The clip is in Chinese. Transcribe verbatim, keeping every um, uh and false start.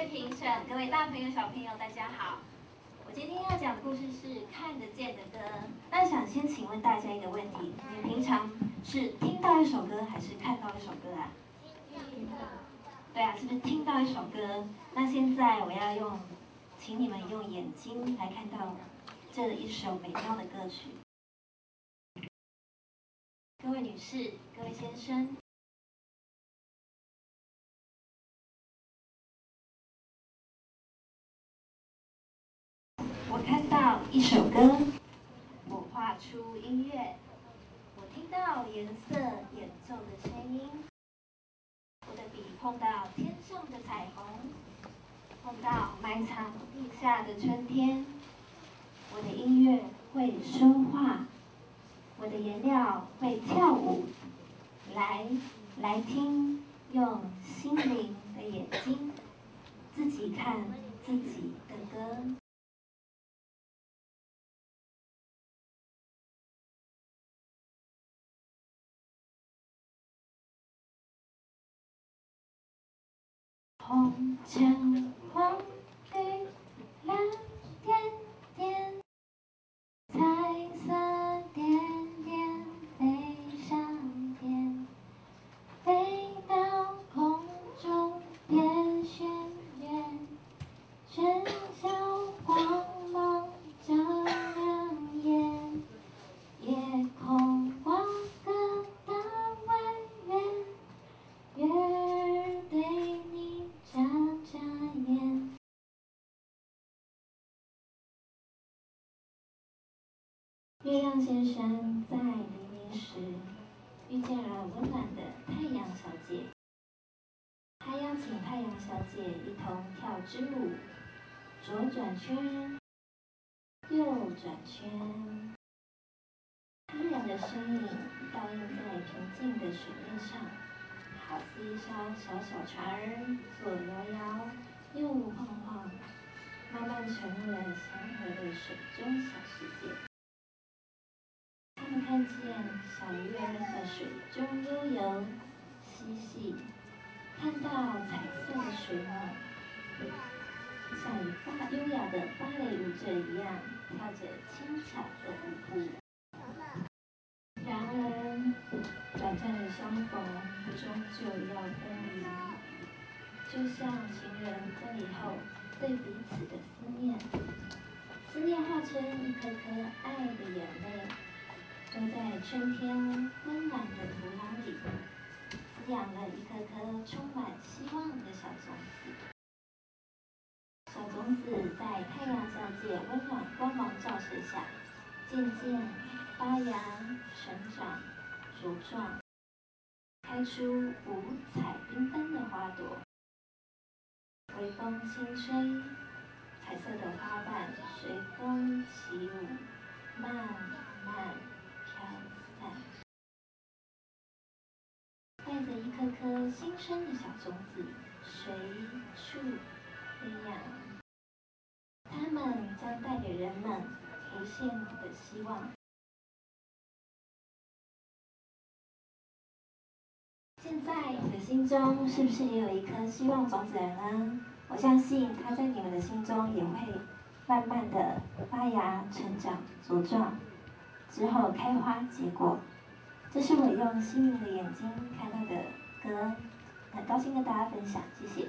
评审，各位大朋友、小朋友，大家好。我今天要讲的故事是《看得见的歌》。那想先请问大家一个问题：你平常是听到一首歌，还是看到一首歌啊？听到。对啊，是不是听到一首歌？那现在我要用，请你们用眼睛来看到这一首美妙的歌曲。各位女士，各位先生。我看到一首歌，我画出音乐，我听到颜色演奏的声音，我的笔碰到天上的彩虹，碰到埋藏地下的春天。我的音乐会说话，我的颜料会跳舞。来，来听，用心灵的眼睛，自己看自己的歌。红橙黄绿蓝点点，彩色点点飞上天，飞到空中变旋转，喧嚣光芒照亮眼，夜空挂个大弯圆，月儿对你眨眨眼。月亮先生在黎明时遇见了温暖的太阳小姐，他邀请太阳小姐一同跳支舞，左转圈，右转圈。他们俩的身影倒映在平静的水面上，好似一艘小小船儿，左摇摇，右晃晃，慢慢沉入了祥和的水中小世界。他们看见小鱼儿在水中悠游嬉戏，看到彩色的水母，像与芭优雅的芭蕾舞者一样跳着轻巧的舞步。然而，短暂的相逢终究要分离，就像情人分离后对彼此的思念，思念化成一颗颗爱的眼泪，落在春天温暖的土壤里，滋养了一颗颗充满希望的小种子。小种子在太阳小姐温暖光芒照射下，渐渐发芽、成长、茁壮，开出五彩缤纷的花朵。微风轻吹，彩色的花瓣随风起舞，慢慢飘散。带着一颗颗新生的小种子，随处飞扬。它们将带给人们无限的希望。现在你的心中是不是也有一颗希望种子了呢？我相信它在你们的心中也会慢慢的发芽、成长、茁壮，之后开花结果。这是我用心灵的眼睛看到的歌，很高兴跟大家分享，谢谢。